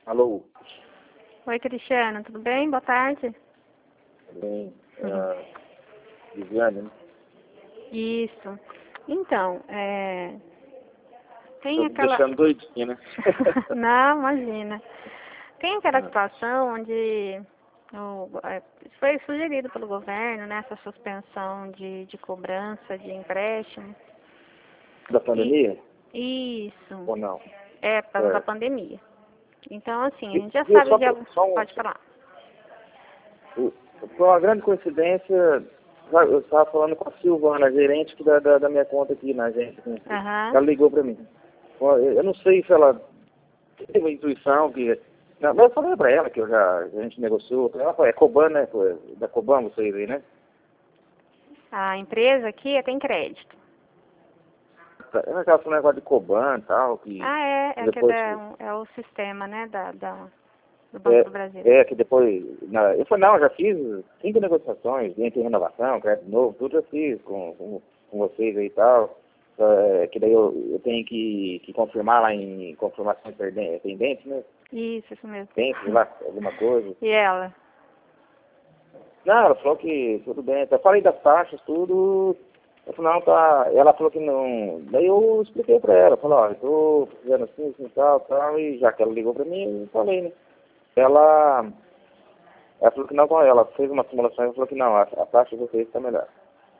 Alô? Oi, Cristiano, tudo bem? Boa tarde. Tudo bem? Viviane, né? Isso. Então, tem Tô me aquela... deixando doidinha, né? Não, imagina. Tem aquela situação onde foi sugerido pelo governo, né, essa suspensão de cobrança de empréstimo. Da pandemia? Isso. Ou não? É, por causa da pandemia. Então, assim, a gente já Viu, sabe de algum... Pode falar. Foi uma grande coincidência, eu estava falando com a Silvana, gerente da minha conta aqui na agência. Aham. Ela ligou para mim. Eu não sei se ela teve uma intuição que... Não, mas eu falei para ela que a gente negociou. Ela falou, é Coban, né? Da Coban vocês aí, né? A empresa aqui tem crédito. Ela estava falando negócio de Coban e tal, que Que depois... é o sistema, né, do Banco do Brasil. Que depois... Eu falei, não, já fiz 5 negociações, entre renovação, crédito novo, tudo já fiz com vocês aí e tal. Que daí eu tenho que confirmar lá em confirmações pendentes, né? Isso mesmo. Tem, sei lá, alguma coisa. E ela? Não, ela falou que tudo bem. Eu falei das taxas, tudo. Eu falei, não, tá. Ela falou que não. Daí eu expliquei pra ela, falei, ó, eu tô fazendo assim, tal, e já que ela ligou pra mim, eu falei, né? Ela falou que não com ela fez uma simulação e falou que não, a taxa de vocês está melhor.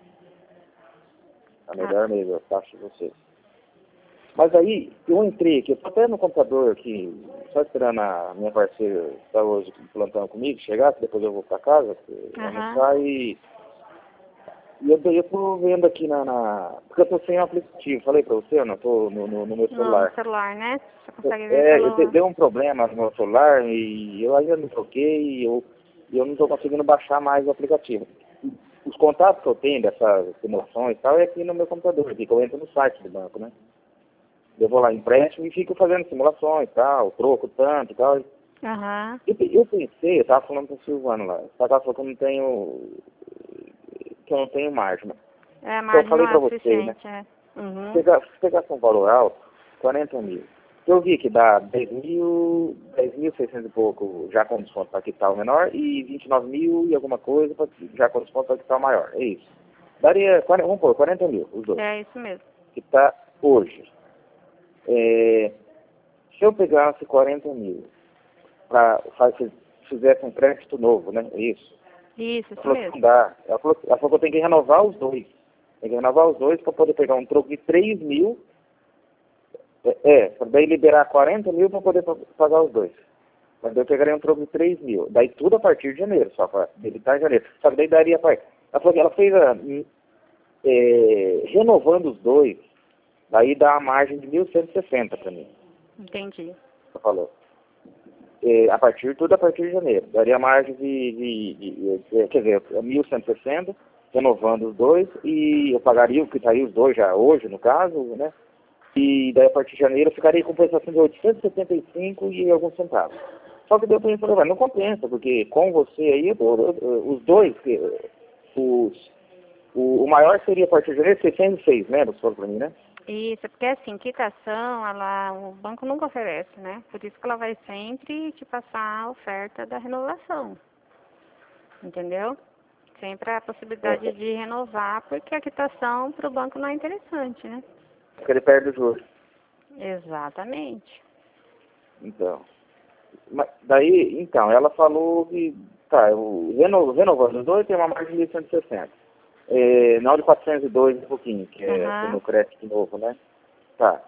Tá melhor mesmo, a taxa de vocês. Mas aí, eu entrei aqui, eu tô até no computador aqui, só esperando a minha parceira que está hoje plantando comigo, chegar, que depois eu vou pra casa, almoçar e eu tô vendo aqui porque eu tô sem aplicativo, falei pra você, eu não tô no meu celular. No celular, né? Você consegue ver pelo... Deu um problema no meu celular e eu ainda não troquei e eu não tô conseguindo baixar mais o aplicativo. Os contatos que eu tenho dessas simulações e tal é aqui no meu computador, aqui, que eu entro no site do banco, né? Eu vou lá, empréstimo e fico fazendo simulações e tal, troco tanto e tal. Eu pensei, eu tava falando com o Silvano lá, só que ela falou que eu não tenho margem. Margem eu falei não é pra você, né? suficiente, Se pegasse um valor alto, 40 mil. Eu vi que dá 10.600 e pouco já com desconto para quitar o menor e 29 mil e alguma coisa já com desconto para quitar o maior. É isso. Daria, vamos pôr, 40 mil, os dois. É isso mesmo. Que está hoje. Se eu pegasse 40 mil para fizesse um crédito novo, né? É isso. Isso Ela falou mesmo. que não dá. Ela falou que eu tenho que renovar os dois. Tem que renovar os dois para poder pegar um troco de 3 mil. Para daí liberar 40 mil para poder pagar os dois. Mas daí eu pegaria um troco de 3 mil. Daí tudo a partir de janeiro, só para debitar em janeiro. Só que daí daria para... Ela falou que ela fez renovando os dois, daí dá a margem de 1.160 para mim. Entendi. Ela falou. Tudo a partir de janeiro. Daria a margem quer dizer, 1.160, renovando os dois, e eu pagaria o que estaria os dois já hoje, no caso, né? E daí a partir de janeiro eu ficaria com compensação de 875 e alguns centavos. Só que daí eu falei, não compensa, porque com você aí, os dois, o maior seria a partir de janeiro 606, né? Você falou pra mim, né? Isso, porque assim, quitação, o banco nunca oferece, né? Por isso que ela vai sempre te passar a oferta da renovação. Entendeu? Sempre a possibilidade de renovar, porque a quitação para o banco não é interessante, né? Porque ele perde o juros. Exatamente. Então. Ela falou que, renovando os dois tem uma margem de 160. Na hora de 402 um pouquinho, que é no crédito novo, né? Tá.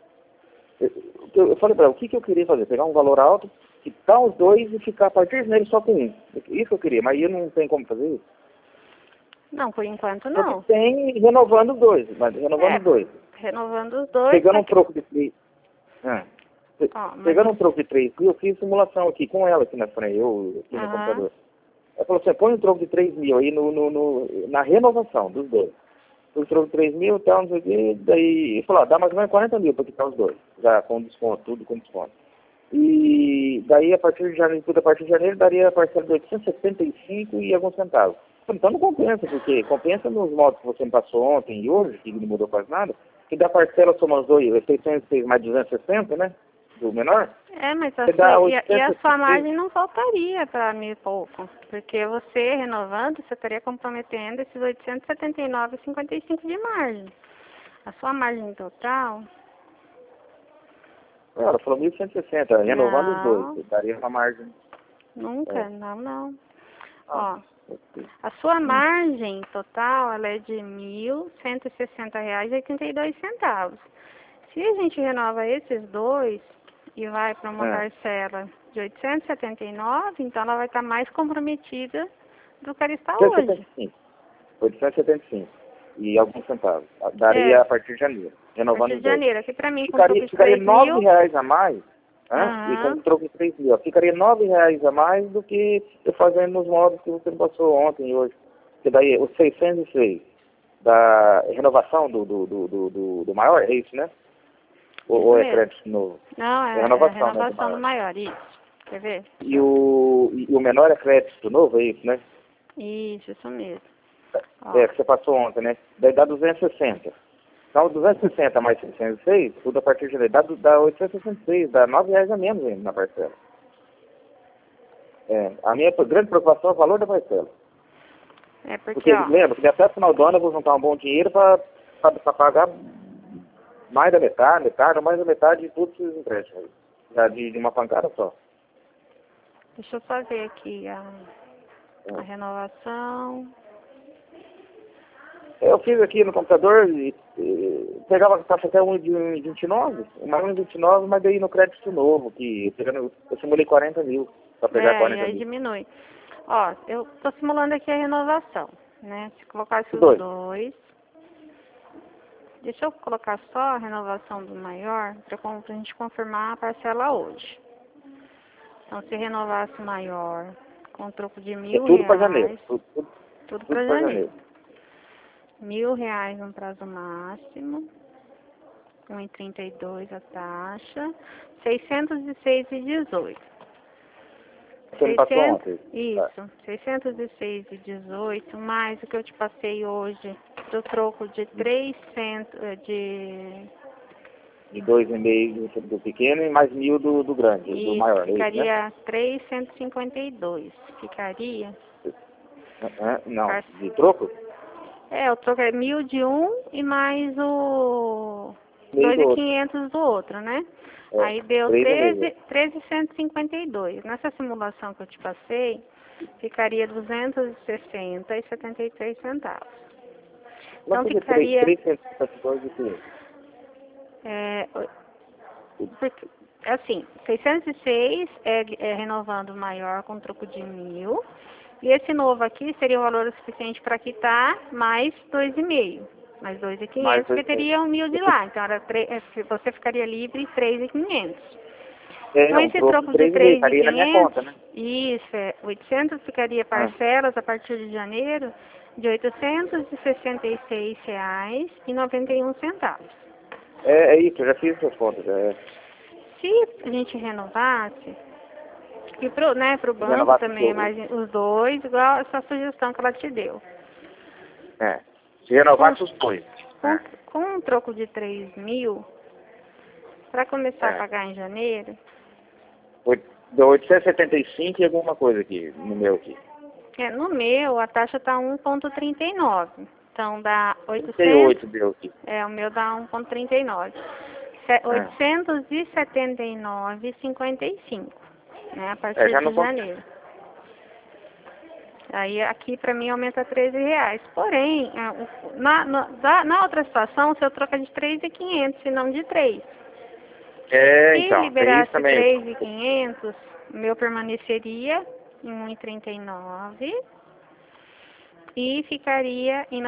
Eu falei pra ela, o que eu queria fazer? Pegar um valor alto, quitar os dois e ficar a partir de janeiro só com um. Isso que eu queria, mas eu não tenho como fazer isso. Não, por enquanto não. Porque tem renovando os dois, mas renovando os dois. Renovando os dois. Pegando um troco de 3. Pegando um troco de 3 mil, eu fiz simulação aqui com ela aqui na frente, eu aqui no computador. Ela falou assim, põe um troco de 3 mil aí na renovação dos dois. O troco de 3 mil e tal, não sei o que, daí ele falou, dá mais ou menos 40 mil para quitar os dois, já com desconto, tudo com desconto. E daí a partir de janeiro, daria a parcela de 875 e alguns centavos. Então não compensa, porque compensa nos modos que você me passou ontem e hoje, que não mudou quase nada, que da parcela soma os dois, 606 mais 260, né? do menor? É, mas Você dá e a sua 806. margem não voltaria para 1.000 e pouco. Porque você, renovando, você estaria comprometendo esses 879,55 de margem. A sua margem total... Ela falou 1.160, renovando os Não, dois. Daria uma margem. nunca, É. não. Ah, Ó, a sua hum. margem total, ela é de R$ 1.160,82. Se a gente renova esses dois e vai para uma parcela de 879, então ela vai estar mais comprometida do que ela está hoje. 875. E alguns centavos. Daria a partir de janeiro. A Renovando partir os de dois. janeiro. Aqui para mim, com troco de Ficaria 3 R$ mil... reais a mais. E com Aham. troco de 3 mil. Ficaria R$ reais a mais do que eu fazendo nos módulos que você me passou ontem e hoje. Que daí os 606 da renovação do maior, é isso, né? Ou é mesmo. crédito novo? Não, É é a renovação, né, renovação do maior, isso. Quer ver? E o menor é crédito novo, é isso, né? Isso mesmo. Ó. Que você passou ontem, né? Daí dá 260. Então, 260 mais 606, tudo a partir de janeiro, dá 866, dá R$ reais a menos ainda na parcela. A minha grande preocupação é o valor da parcela. Porque, ó... lembra que até o final do ano eu vou juntar um bom dinheiro para pagar mais da metade ou mais da metade de todos os empréstimos. Já de uma pancada só. Deixa eu só ver aqui a renovação. Eu fiz aqui no computador e pegava a taxa até 1,29, mais 1,29, mas daí no crédito novo, que eu simulei 40 mil, para pegar 40 E aí mil. diminui. Ó, eu tô simulando aqui a renovação, né? Se colocasse os dois. Deixa eu colocar só a renovação do maior, para a gente confirmar a parcela hoje. Então, se renovasse o maior com troco de R$ Tudo para 1.000, janeiro. tudo para janeiro. R$ 1.000 no prazo máximo, 1,32 a taxa, 606,18. Você me passou ontem. Isso, 606,18, mais o que eu te passei hoje, do troco de 300, de 2,5 do pequeno e mais 1.000 do grande, do maior. Ficaria né? 352. Ficaria? Não, de troco? O troco é 1.000 de um e mais o 2.500 do outro, né? Aí deu 13.152. Nessa simulação que eu te passei, ficaria 260,73 centavos. Então ficaria... 352 de quê? Assim, 606 é renovando o maior com troco de 1.000. E esse novo aqui seria o valor suficiente para quitar mais 2,5. Mais 2.500, porque teria 1.000 de lá. Então, você ficaria livre 3.500. Com esse troco de 3.500, né? Isso, 800 ficaria parcelas a partir de janeiro de R$ 866,91. É isso, eu já fiz essas contas. Se a gente renovasse, e pro banco também, mas os dois, igual essa sugestão que ela te deu. Se renovasse os dois. Com um troco de 3.000, para começar a pagar em janeiro... Deu 875 e alguma coisa aqui, no meu aqui. No meu, a taxa está 1,39. Então, dá 800... 38 deu aqui. O meu dá 1,39. 879,55. Né, a partir de janeiro. Aí aqui para mim aumenta R$13. Porém, na outra situação, se eu trocar de 3.500 e não de 3. Se liberasse 3.500, o meu permaneceria em 1,39 e ficaria em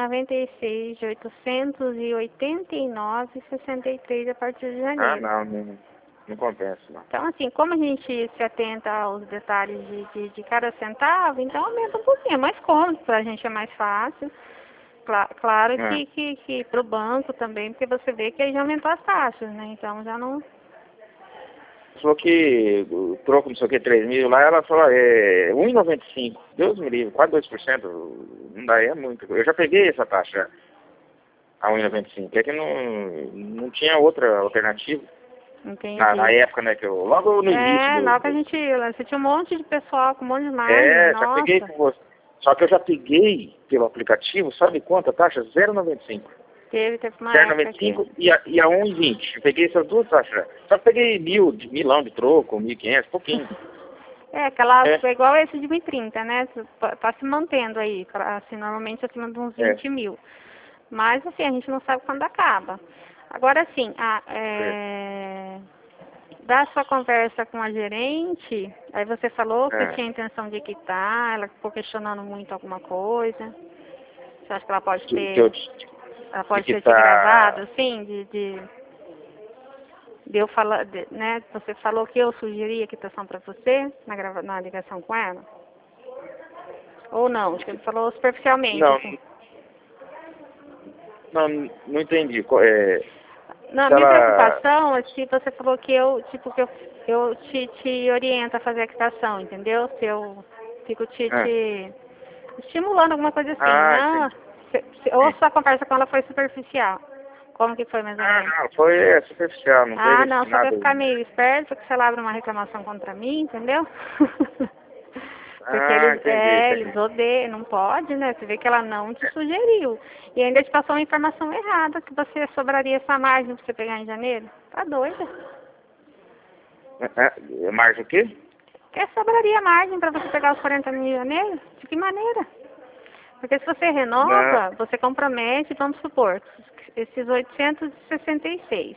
96.889,63 a partir de janeiro. Não compensa, não. Então, assim, como a gente se atenta aos detalhes de cada centavo, então aumenta um pouquinho. É mais cômodo, para a gente é mais fácil. Claro que para o banco também, porque você vê que aí já aumentou as taxas, né? Então já não... Falou que o troco, não sei o que, 3.000 lá, ela falou 1,95. Deus me livre, quase 2%. Não dá, é muito. Eu já peguei essa taxa a 1,95. É que não tinha outra alternativa. Entendi. Na época, né, que eu... Logo no início... logo que a gente... Você tinha um monte de pessoal com um monte de margem, já peguei com você. Só que eu já peguei pelo aplicativo, sabe quanto a taxa? 0,95. Teve uma época 0,95 e a 1,20. Eu peguei essas duas taxas já. Só que peguei milão de troco, 1.500, pouquinho. Foi igual esse de 1.030, né? Tá se mantendo aí, assim, normalmente acima de uns 20 mil. Mas, assim, a gente não sabe quando acaba. Agora, assim, da sua conversa com a gerente, aí você falou que tinha intenção de quitar, ela ficou questionando muito alguma coisa. Você acha que ela pode ter... ela pode ter te gravado, assim, de eu falar, né? Você falou que eu sugeri a quitação para você na ligação com ela? Ou não? Acho que ele falou superficialmente. Não, assim. não entendi. Não, a minha preocupação é que você falou que eu te oriento a fazer a quitação, entendeu? Se eu fico te estimulando alguma coisa assim. Ou sua conversa com ela foi superficial? Como que foi mais ou menos? Não, foi superficial, não teve não, só nada. pra ficar meio esperto, porque se ela abre uma reclamação contra mim, entendeu? Porque eles odeiam, não pode, né? Você vê que ela não te sugeriu. E ainda te passou uma informação errada, que você sobraria essa margem pra você pegar em janeiro. Tá doida? Margem o quê? Que sobraria margem pra você pegar os 40 mil em janeiro? De que maneira? Porque se você renova, você compromete, vamos supor, esses 866.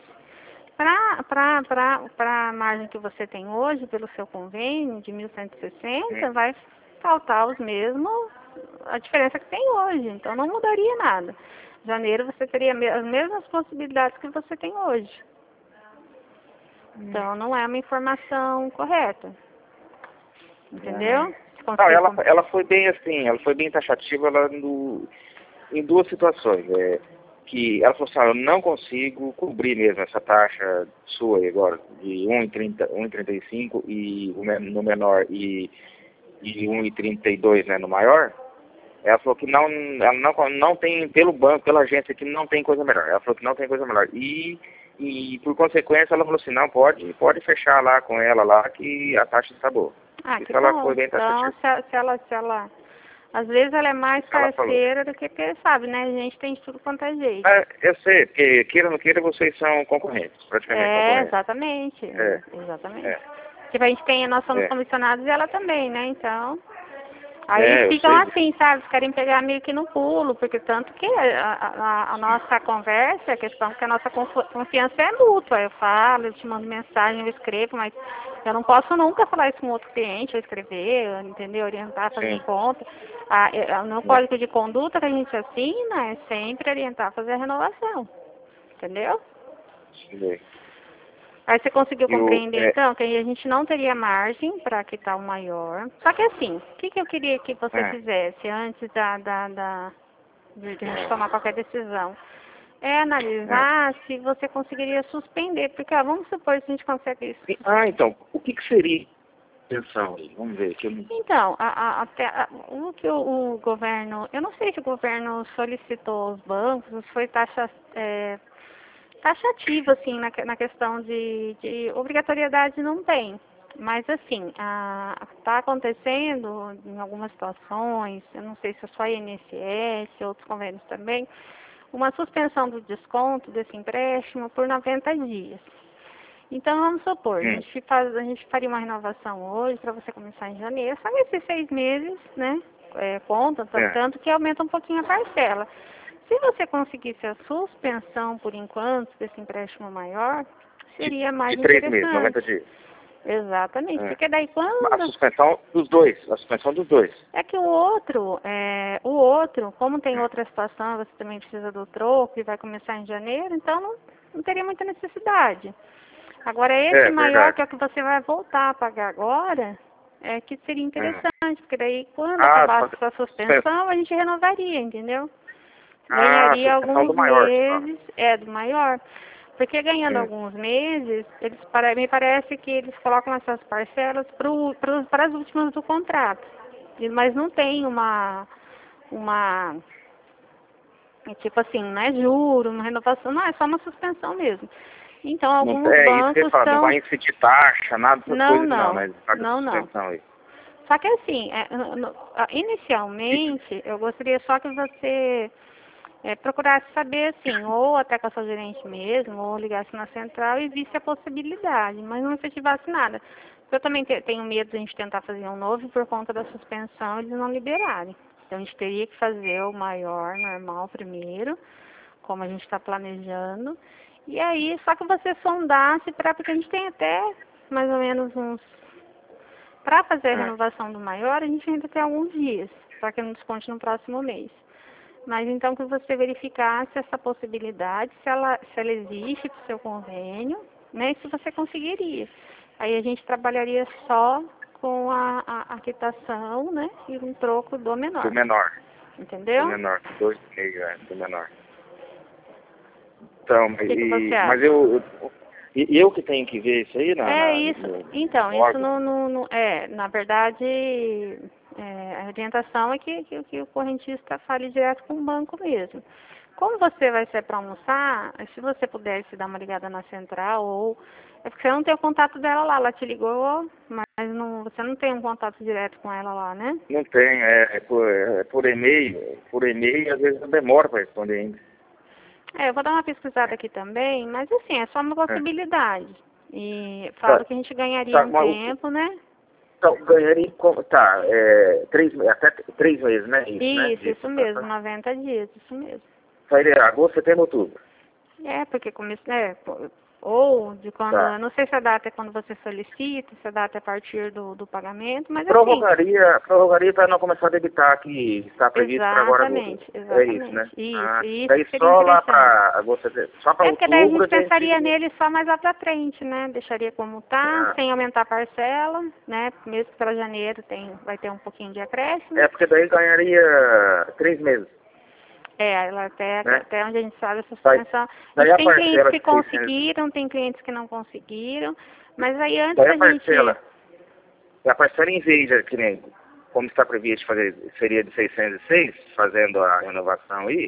Para a margem que você tem hoje, pelo seu convênio de 1.160, vai faltar a diferença que tem hoje. Então, não mudaria nada. Em janeiro, você teria as mesmas possibilidades que você tem hoje. Então, não é uma informação correta. Entendeu? Não, ela foi bem assim, ela foi bem taxativa em duas situações. Que ela falou assim, eu não consigo cobrir mesmo essa taxa sua aí agora, de 1,35 no menor e 1,32, né, no maior. Ela falou que ela não tem, pelo banco, pela agência, que não tem coisa melhor. Ela falou que não tem coisa melhor. E por consequência, ela falou assim, não, pode fechar lá com ela lá, que a taxa está boa. Que bom. Ela foi bem taxativa. Então, se ela... Às vezes ela é mais parceira do que sabe, né? A gente tem de tudo quanto é jeito. Eu sei, porque queira ou não queira, vocês são concorrentes, praticamente concorrentes. Exatamente. Exatamente. Tipo, a gente tem, nós somos comissionados e ela também, né? Então... Aí eles ficam assim, sabe? Eles querem pegar meio que no pulo, porque tanto que a nossa conversa, a questão que a nossa confiança é mútua. Eu falo, eu te mando mensagem, eu escrevo, mas eu não posso nunca falar isso com outro cliente, eu escrever, entendeu? Orientar, fazer conta. No código de conduta que a gente assina é sempre orientar a fazer a renovação. Entendeu? Sim. Aí você conseguiu compreender, então, que a gente não teria margem para quitar o maior. Só que assim, o que eu queria que você fizesse antes de a gente tomar qualquer decisão? É analisar se você conseguiria suspender. Porque, vamos supor que a gente consegue isso. Então, o que seria a intenção aí? Vamos ver. Então, o que o governo... Eu não sei se o governo solicitou aos bancos, foi taxativo, assim, na questão de obrigatoriedade não tem. Mas, assim, está acontecendo em algumas situações, eu não sei se é só INSS, outros convênios também, uma suspensão do desconto desse empréstimo por 90 dias. Então, vamos supor, a gente faria uma renovação hoje para você começar em janeiro, só nesses 6 meses, né, conta, tanto que aumenta um pouquinho a parcela. Se você conseguisse a suspensão, por enquanto, desse empréstimo maior, seria mais interessante. De 3 meses, 90 dias. Exatamente, porque daí quando... A suspensão dos dois. É que o outro, como tem outra situação, você também precisa do troco e vai começar em janeiro, então não teria muita necessidade. Agora esse maior, que é o que você vai voltar a pagar agora, é que seria interessante, porque daí quando acabasse a suspensão, a gente renovaria, entendeu? Ganharia alguns meses, do maior. Porque ganhando alguns meses, me parece que eles colocam essas parcelas para as últimas do contrato. Mas não tem uma tipo assim, não é juro, uma renovação, não, é só uma suspensão mesmo. Então, alguns Não, isso que bancos eu falo, não estão... vai incidir taxa, nada dessas Não, coisas não, né? Paga não, não. suspensão aí. Só que assim, inicialmente, eu gostaria só que você procurasse saber, assim, ou até com a sua gerente mesmo, ou ligasse na central e visse a possibilidade, mas não efetivasse nada. Eu também tenho medo de a gente tentar fazer um novo por conta da suspensão eles não liberarem. Então a gente teria que fazer o maior, normal primeiro, como a gente está planejando. E aí, só que você sondasse, porque a gente tem até mais ou menos uns... Para fazer a renovação do maior, a gente ainda tem alguns dias, para que não desconte no próximo mês. Mas então que você verificasse essa possibilidade, se ela existe para o seu convênio, né, e se você conseguiria. Aí a gente trabalharia só com a quitação, né, e um troco do menor. Do menor. Entendeu? Do menor, 2,5, do menor. Então, O que você acha? mas eu que tenho que ver isso aí Isso. Então, isso não na verdade, a orientação é que o correntista fale direto com o banco mesmo. Como você vai sair para almoçar, se você pudesse dar uma ligada na central, ou... É porque você não tem o contato dela lá, ela te ligou, mas você não tem um contato direto com ela lá, né? Não tem, por e-mail. Por e-mail, às vezes eu demoro para responder ainda. Eu vou dar uma pesquisada aqui também, mas assim, é só uma possibilidade. E falo que a gente ganharia um tempo, né? Então, ganharia, até 3 meses, né? Isso mesmo, 90 dias, isso mesmo. Sairia agosto, setembro, outubro. Porque ou de quando, eu não sei se a data é quando você solicita, se a data é a partir do pagamento, mas prorrogaria para não começar a debitar que está previsto para agora agosto. Exatamente. É isso, né? Isso daí seria só lá para interessante. agosto, só para Porque daí a outubro gente pensaria nele só mais lá pra frente, né? Deixaria como tá, sem aumentar a parcela, né? Mesmo que para janeiro vai ter um pouquinho de acréscimo. Porque daí ganharia 3 meses. Até onde a gente sabe essa suspensão. Daí a tem clientes que 600. conseguiram, tem clientes que não conseguiram, mas aí antes daí da gente... a parcela em vez, que nem como está previsto fazer, seria de 606, fazendo a renovação aí,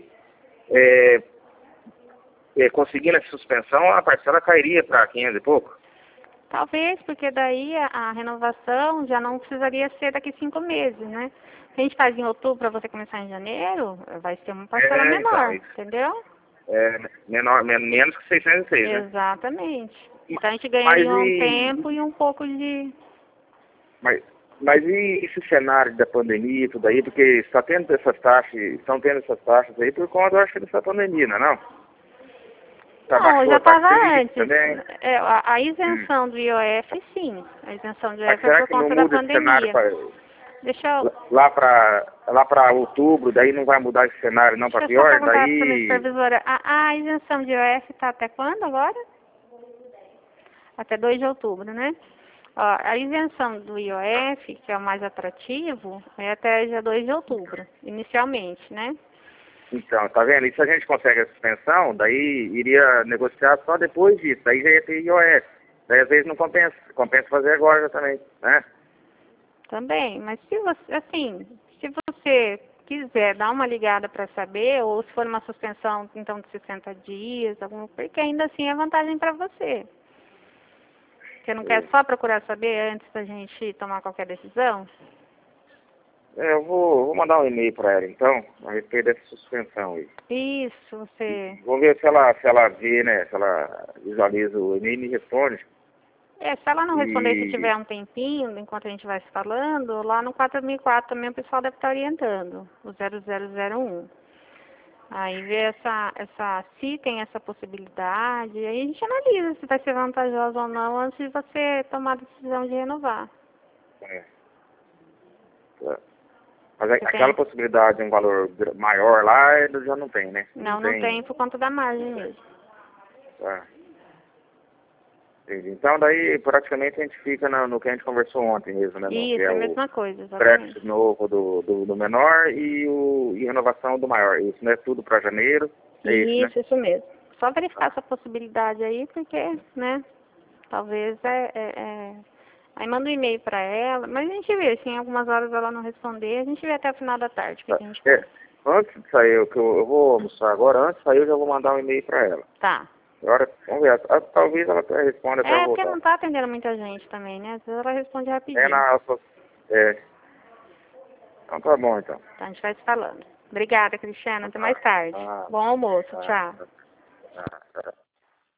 conseguindo essa suspensão, a parcela cairia para 500 e pouco. Talvez, porque daí a renovação já não precisaria ser daqui 5 meses, né? Se a gente faz em outubro para você começar em janeiro, vai ser uma parcela menor, entendeu? Menos que 606, né? Exatamente. Então a gente ganharia um tempo e um pouco de... Mas e esse cenário da pandemia e tudo aí? Porque estão tendo essas taxas aí por conta, eu acho, dessa pandemia, não é não? Não, já estava antes. A isenção do IOF, sim. A isenção do IOF é por conta da pandemia. Deixa eu... Lá para outubro, daí não vai mudar esse cenário não para pior? Deixa eu só perguntar para a minha supervisora. A isenção de IOF está até quando agora? Até 2 de outubro, né? A isenção do IOF, que é o mais atrativo, é até dia 2 de outubro, inicialmente, né? Então, tá vendo? E se a gente consegue a suspensão, daí iria negociar só depois disso, daí já ia ter IOF. Daí às vezes não compensa, compensa fazer agora já também, né? Também, mas se você quiser dar uma ligada para saber, ou se for uma suspensão então de 60 dias, porque ainda assim é vantagem para você. Você não quer só procurar saber antes da gente tomar qualquer decisão? Eu vou mandar um e-mail para ela, então, a respeito dessa suspensão aí. Isso, você... Vou ver se ela vê, né, se ela visualiza o e-mail e me responde. Se ela não responder, se tiver um tempinho, enquanto a gente vai se falando, lá no 4004 também o pessoal deve estar orientando, o 0001. Aí vê se tem essa possibilidade, aí a gente analisa se vai ser vantajoso ou não antes de você tomar a decisão de renovar. Mas aquela possibilidade de um valor maior lá, já não tem, né? Não tem por conta da margem mesmo. Entendi. Então daí praticamente a gente fica no que a gente conversou ontem mesmo, né? Isso, que é a mesma coisa, exatamente. Crédito novo do menor e renovação do maior. Isso, né? Tudo para janeiro. Isso mesmo. Só verificar essa possibilidade aí, porque, né? Talvez Aí manda um e-mail para ela, mas a gente vê, se em algumas horas ela não responder, a gente vê até o final da tarde o que a gente faz. Antes de sair, eu vou almoçar agora, antes de sair eu já vou mandar um e-mail para ela. Tá. Agora, vamos ver, talvez ela responda até eu Porque voltar. não tá atendendo muita gente também, né? Às vezes ela responde rapidinho. Então tá bom, então. Então a gente vai se falando. Obrigada, Cristiana. Até mais tarde. Bom almoço. Tchau. Tá.